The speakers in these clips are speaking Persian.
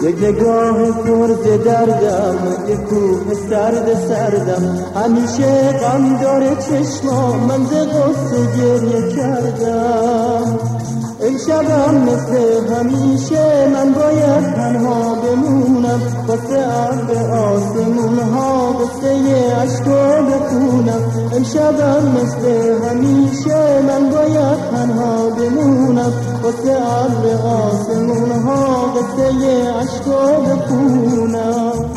یک نگاه پر دردم، یک کوه سردم، همیشه غم داره چشما، من ز غصه گریه کردم. امشبم مثل همیشه من باید تنها بمونم، واسه ابر آسمون ها قصه عشقو بخونم. امشبم مثل همیشه من باید تنها بمونم، واسه ابر آسمون ها قصه عشقو بخونم.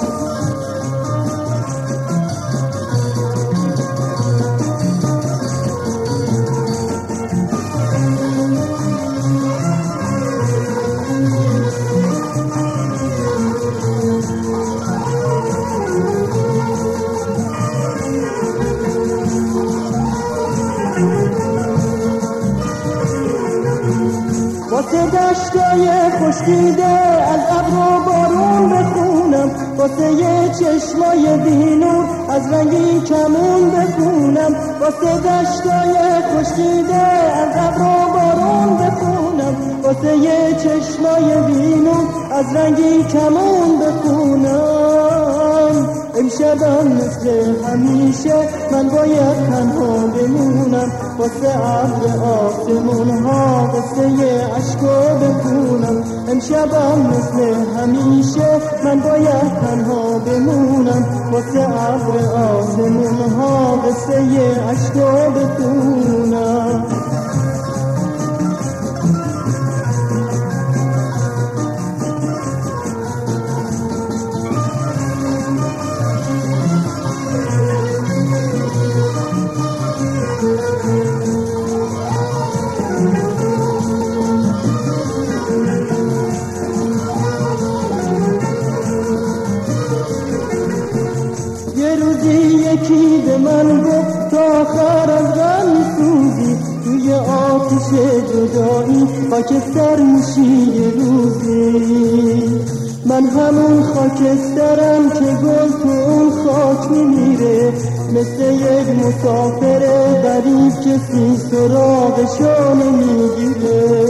واسه دشتای خشکیده از ابر و بارون بخونم، واسه چشمای بینور از رنگی کمون بخونم. واسه دشتای خشکیده از ابر و بارون بخونم، واسه چشمای بینور از رنگی کمون بخونم. امشبم مثل همیشه من باید تنها بمونم، واسه ابر آسمون ها قصه عشقو بخونم. امشبم مثل همیشه من باید تنها بمونم، واسه ابر آسمون ها قصه عشقو بخونم. یکی به من گفت تا آخر از غم سوزی، توی آتش جدایی خاکستر میشی یه روزی. من همون خاکسترم که گل تو اون خاک میمیره، مثل یک مسافر غریب کسی سراغشو نمیگیره.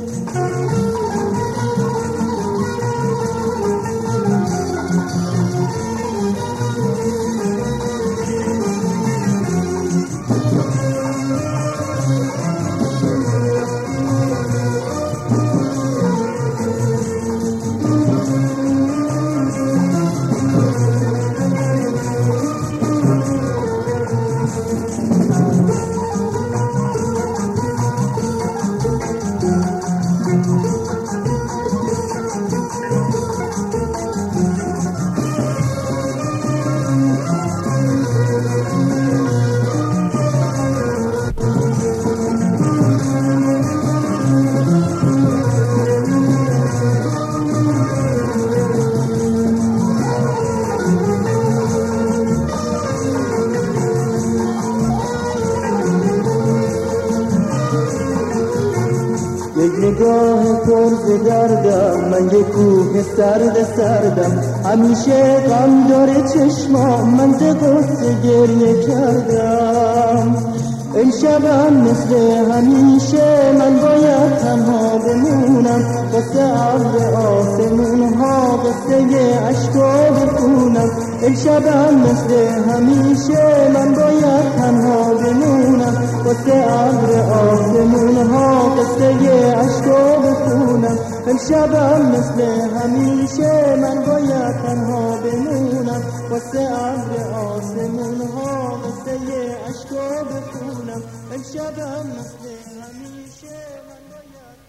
یک نگاه پر دردم، من یک کوه سردم، همیشه غم داره چشما، من ز غصه گریه کردم. امشبم مثل همیشه من باید تنها بمونم، واسه ابر آسمون ها قصه عشقو بخونم. امشبم مثل همیشه من باید تنها بمونم، واسه ابر آسمون ها قصه عشقو بخونم. امشبم مثل همیشه من باید تنها بمونم، واسه ابر آسمون ها قصه عشقو بخونم. امشبم مثل همیشه من باید